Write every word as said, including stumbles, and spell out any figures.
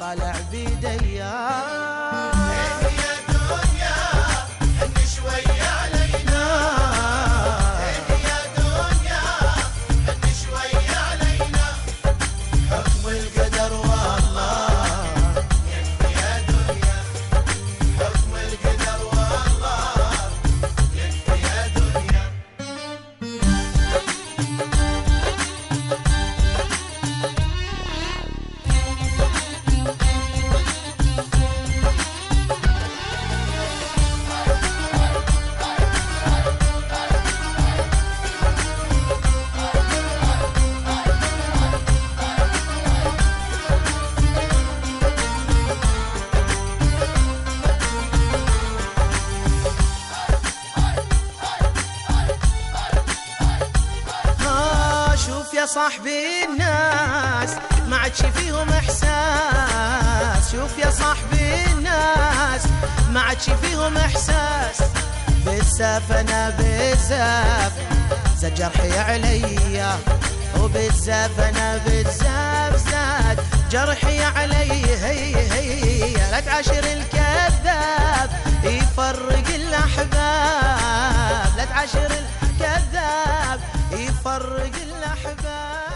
طالع بيديا. يا صاحبي الناس ما عادش فيهم احساس، شوف يا صاحبي الناس ما عادش فيهم احساس. بالزاف انا بالزاف زاد جرحي عليا، وبالزاف انا بالزاف زاد جرحي علي. هي هي لا تعاشر الكذاب يفرق الاحباب، لا تعاشر الكذاب يفرق الأحباب.